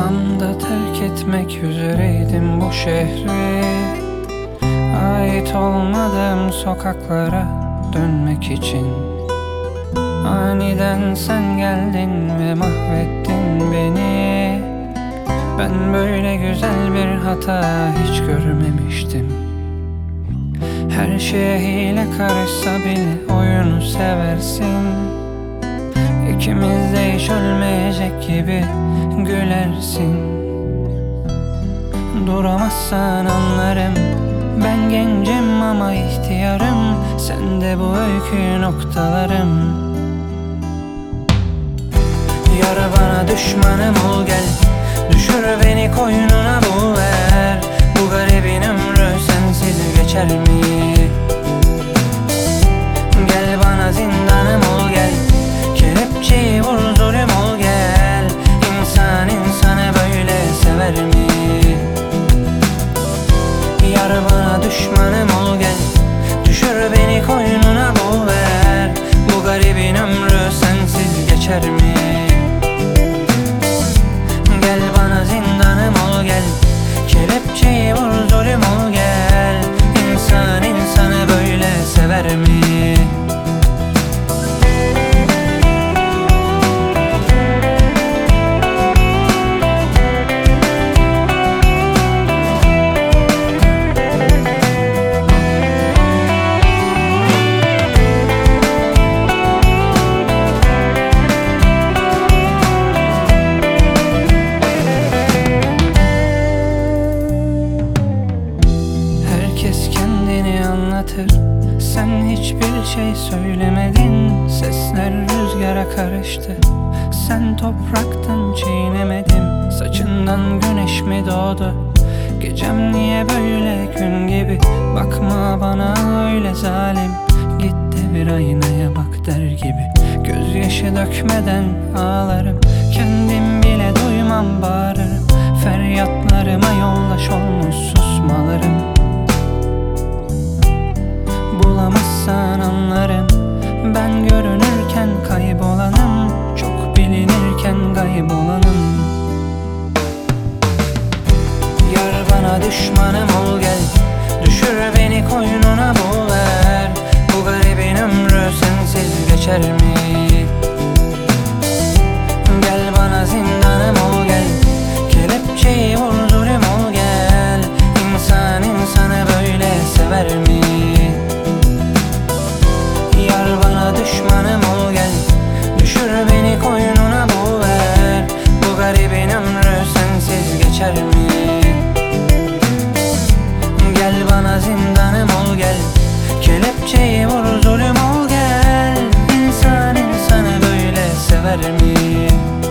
Tam da terk etmek üzereydim bu şehri, ait olmadığım sokaklara dönmek için. Aniden sen geldin ve mahvettin beni. Ben böyle güzel bir hata hiç görmemiştim. Her şeye hile karışsa bile oyunu seversin. İkimiz de hiç ölmeyecek gibi gülersin. Duramazsan anlarım, ben gencim ama ihtiyarım. Sen de bu öykü noktalarım. Yar bana düşmanım ol gel, düşür beni koynuna boğuver. Bu garibin ömrü sensiz geçer mi? Gel bana zindanım ol gel, kelepçeyi vur zulüm ol gel. İnsan insanı böyle sever mi? Yar bana düşmanım ol gel, düşür beni koynuna boğuver. Bu garibin ömrü sensiz geçer mi? Gel bana zindanım ol gel, kelepçeyi vur zulüm ol gel. İnsan insanı böyle sever mi? Sen hiçbir şey söylemedin, sesler rüzgara karıştı. Sen topraktın çiğnemedim, saçından güneş mi doğdu? Gecem niye böyle gün gibi, bakma bana öyle zalim. Git de bir aynaya bak der gibi, gözyaşı dökmeden ağlarım. Kendim bile duymam bağırırım, feryatlarıma yollaş olmuş susmalarım. Bulamazsan anlarım, ben görünürken kaybolanım, çok bilinirken kaybolanım. Yar bana düşmanım ol gel, düşür beni koynuna boğuver. Bu garibin ömrü sensiz geçer mi? Gel bana zindanım ol gel, kelepçeyi vur zulüm ol gel. İnsan insanı böyle sever mi? Yar bana düşmanım ol gel, düşür beni koynuna boğuver. Bu garibin ömrü sensiz geçer mi? Gel bana zindanım ol gel, kelepçeyi vur zulüm ol gel. İnsan insanı böyle sever mi?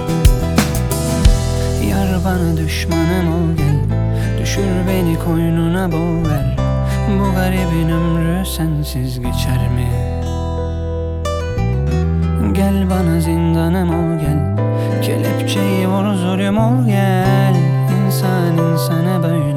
Yar bana düşmanım ol gel, düşür beni koynuna boğuver. Bu garibin ömrü sensiz geçer mi? Gel bana zindanım ol gel, kelepçeyi vur zulüm ol gel. İnsan insanı böyle